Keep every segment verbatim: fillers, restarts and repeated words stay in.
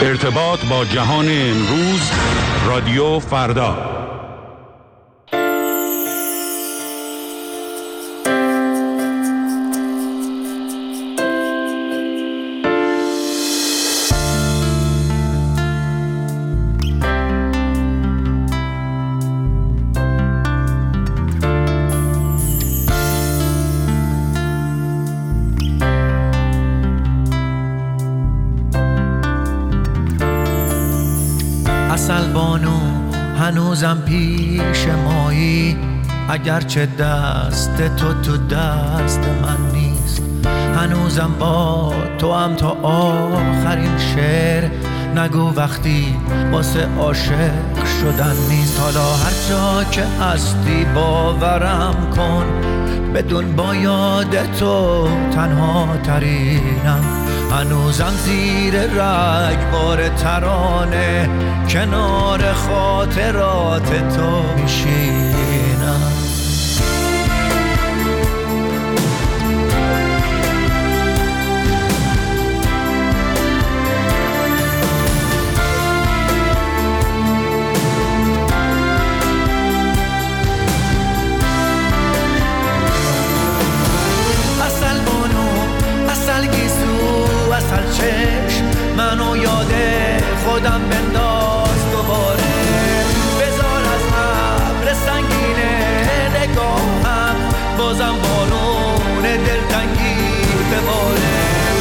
ارتباط با جهان امروز، رادیو فردا. اصل بانو هنوزم پیش مایی، اگرچه دست تو تو دست من نیست. هنوزم با تو هم تا آخرین شعر، نگو وقتی واسه عاشق شدن نیست. حالا هر جا که هستی باورم کن، بدون با یاد تو تنها ترینم. هنوزم زیر رگبار ترانه، کنار خاطرات تو میشینم. اصل بانو، اصل گیسو، اصل چشم، منو یاد خودم بنداز دوباره. بذار از ابر سنگینه نگاهم، بازم بارون دلتنگی بباره.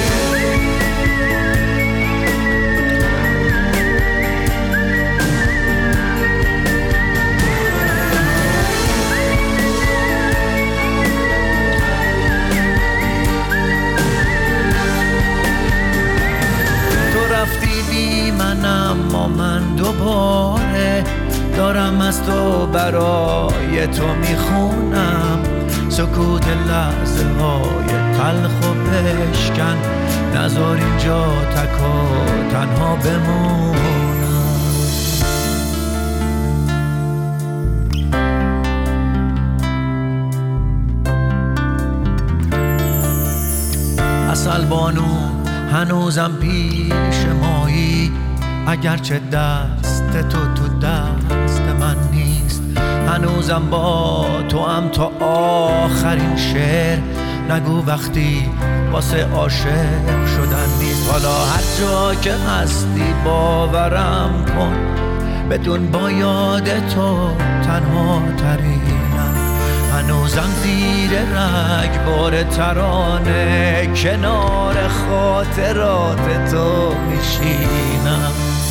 اما من دوباره دارم از تو برای تو میخونم. سکوت لحظه های تلخ و بشکن، نذار اینجا تک و تنها بمونم. اصل بانو هنوزم پیش مایی، اگرچه دست تو تو دست من نیست. هنوزم با تو هم تا آخرین شعر، نگو وقتی واسه عاشق شدن نیست. حالا هر جا که هستی باورم کن، بدون با یاد تو تنها ترینم. هنوزم زیر رگبار ترانه، کنار خاطرات تو میشینم.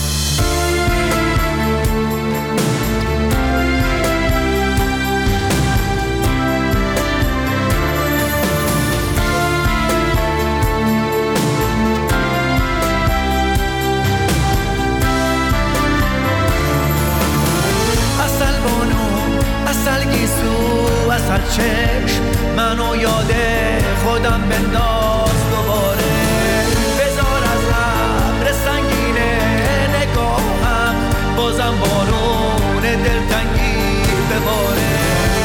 اصل چشم، منو یاد خودم بنداز دوباره. بذار از ابر سنگینه نگاهم، بازم بارون دلتنگی بباره.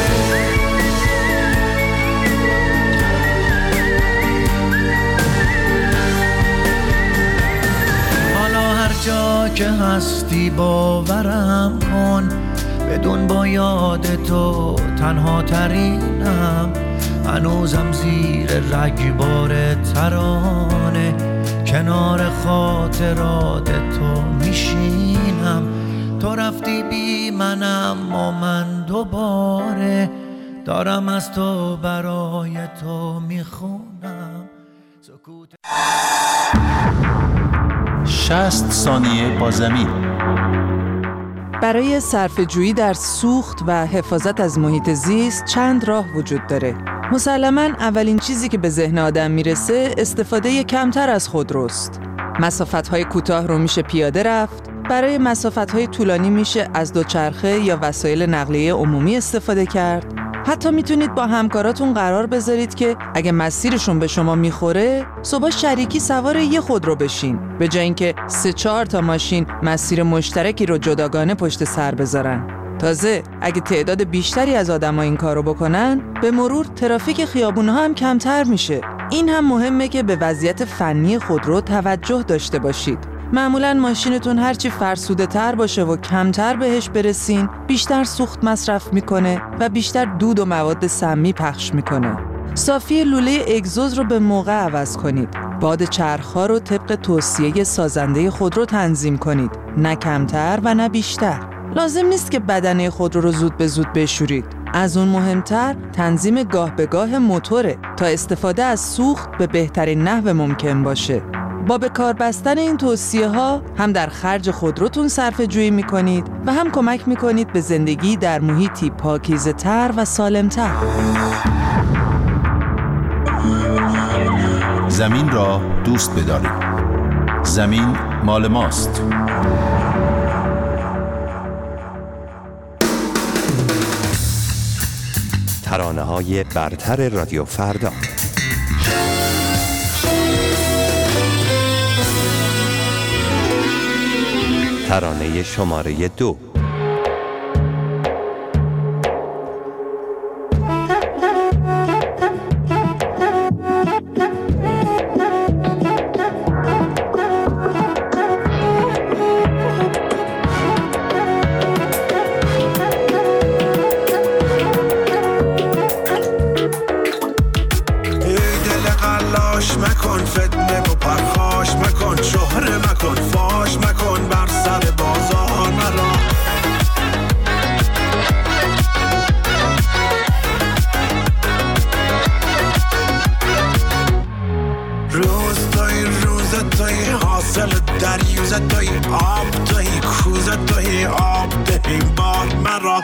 حالا هر جا که هستی باورم کن، بدون با یاد تو تنها ترینم. هنوزم زیر رگبار ترانه، کنار خاطرات تو میشینم. تو رفتی بی منم و من دوباره دارم از تو برای تو میخونم. سکوت شصت ثانیه با زمین. برای صرفه‌جویی در سوخت و حفاظت از محیط زیست چند راه وجود داره. مسلماً اولین چیزی که به ذهن آدم میرسه استفاده کمتر از خودروست. مسافت‌های کوتاه رو میشه پیاده رفت. برای مسافت‌های طولانی میشه از دوچرخه یا وسایل نقلیه عمومی استفاده کرد. حتی میتونید با همکاراتون قرار بذارید که اگه مسیرشون به شما میخوره، صبح شریکی سوار یه خودرو بشین، به جای اینکه سه چهار تا ماشین مسیر مشترکی رو جداگانه پشت سر بذارن. تازه اگه تعداد بیشتری از آدم‌ها این کارو بکنن، به مرور ترافیک خیابون‌ها هم کمتر میشه. این هم مهمه که به وضعیت فنی خودرو توجه داشته باشید. معمولاً ماشینتون هرچی فرسوده تر باشه و کمتر بهش برسین، بیشتر سوخت مصرف میکنه و بیشتر دود و مواد سمی پخش میکنه. صافی لوله اگزوز رو به موقع عوض کنید. باد چرخ‌ها رو طبق توصیه سازنده خودرو تنظیم کنید، نه کمتر و نه بیشتر. لازم نیست که بدنه خودرو رو زود به زود بشورید. از اون مهمتر تنظیم گاه به گاه موتوره تا استفاده از سوخت به بهترین نحو ممکن باشه. با به کار بستن این توصیه ها هم در خرج خودروتون صرفه جویی میکنید و هم کمک میکنید به زندگی در محیطی پاکیزه تر و سالم تر. زمین را دوست بدارید. زمین مال ماست. ترانه‌های برتر رادیو فردا. ترانه شماره دو. مکن فتنه و پرخاش مکن، شهره مکن فاش مکن، بر سر بازار مرا. روز توی روز توی حاصل دریوز توی آب توی کوز توی آب دهی بار مرا.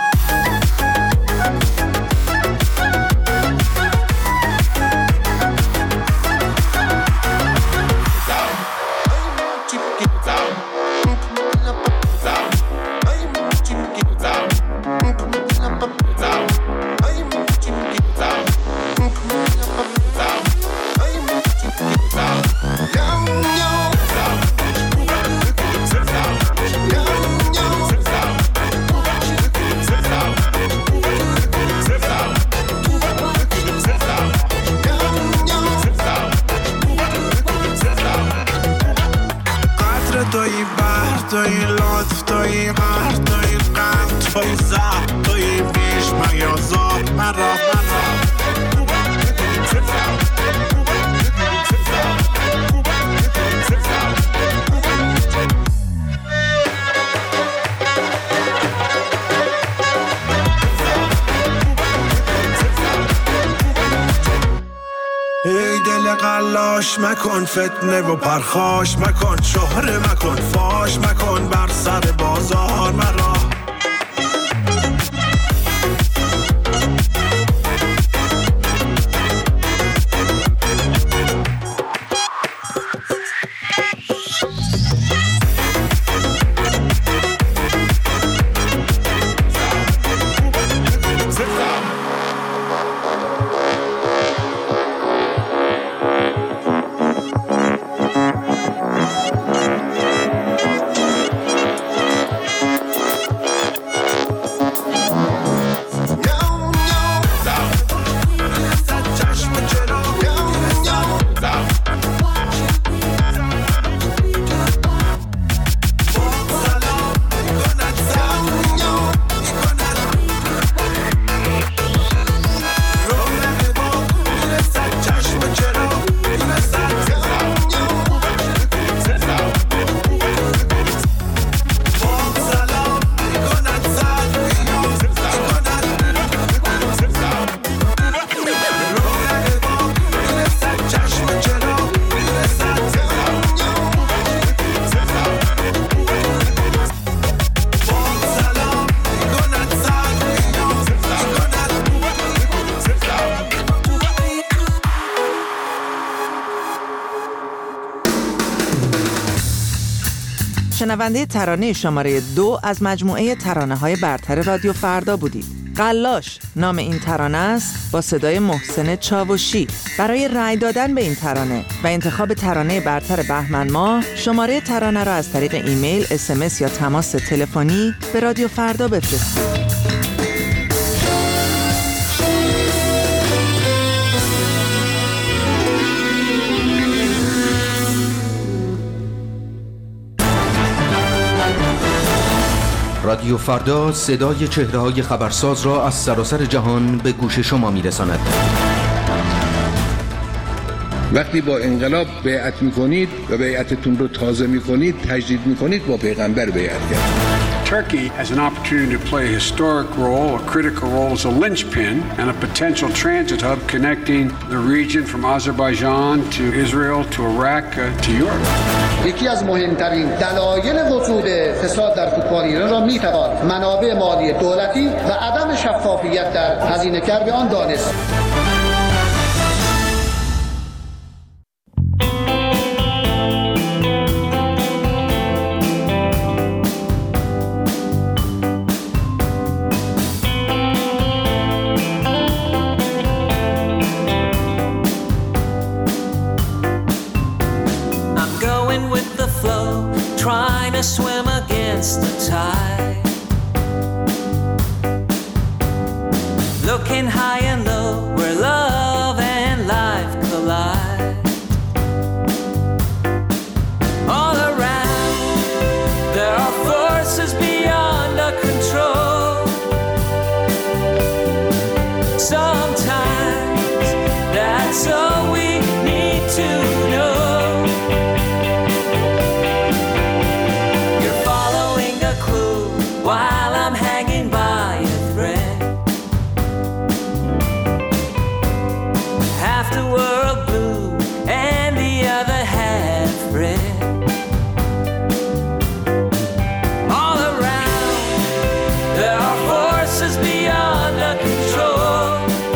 توی بحر توی لطف توی قهر توی غم توی زهر توی بیش میازار مرا مرا. ای دل قلاش مکن فتنه و پرخاش مکن، شهره مکن فاش مکن، بر سر بازار مرا. شنونده ترانه شماره دو از مجموعه ترانه‌های برتر رادیو فردا بودید. قلاش نام این ترانه است، با صدای محسن چاوشی. برای رأی دادن به این ترانه و انتخاب ترانه برتر بهمن ماه، شماره ترانه را از طریق ایمیل، اس ام اس یا تماس تلفنی به رادیو فردا بفرستید. رادیو فردا صدای چهره‌های خبرساز را از سراسر جهان به گوش شما می‌رساند. وقتی با انقلاب بیعت می‌کنید و بیعتتون رو تازه می‌کنید، تجدید می‌کنید، با پیغمبر بیعت کرد. Turkey has an opportunity to play a historic role, a critical role as a linchpin and a potential transit hub connecting the region from Azerbaijan to Israel to Iraq uh, to Europe. یکی از مهمترین دلایل وجود فساد در فوتبال ایران را میتوان منابع مالی دولتی و عدم شفافیت در هزینه کردن آن دانست. Swim against the tide, looking high and low where love and life collide. All around there are forces beyond our control. Sometimes that's all we need to know. While I'm hanging by a thread, half the world blue and the other half red. All around there are forces beyond our control.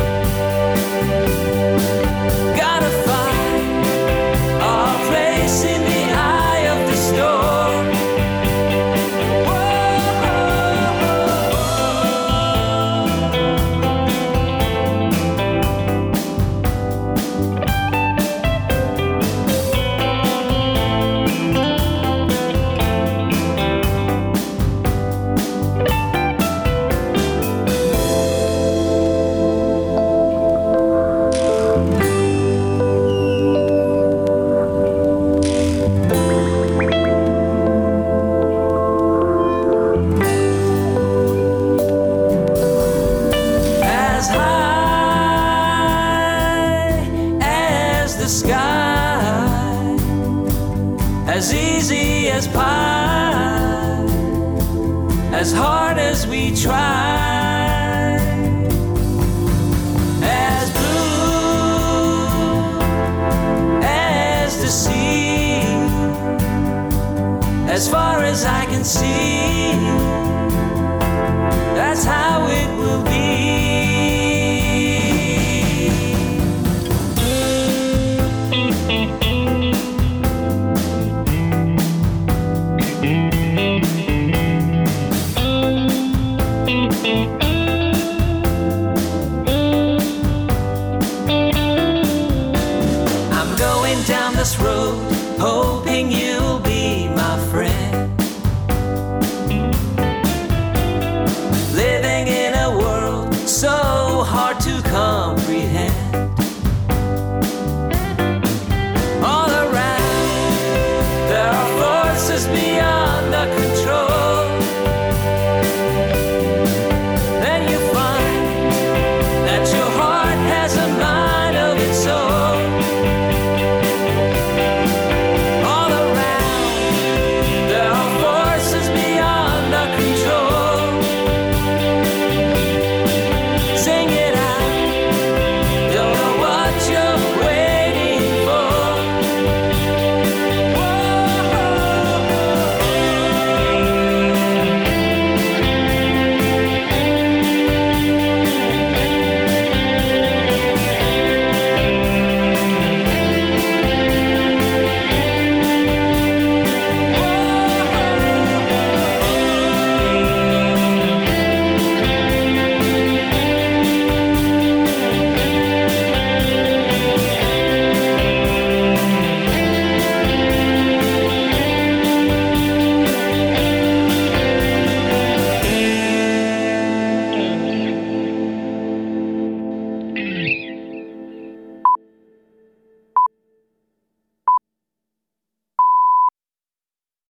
Gotta find our place in the eye of the storm. As easy as pie, as hard as we try, as blue as the sea, as far as I can see, that's how it will be. This road, hoping you'll be my friend. Living in a world so hard to comprehend. All around there are forces beyond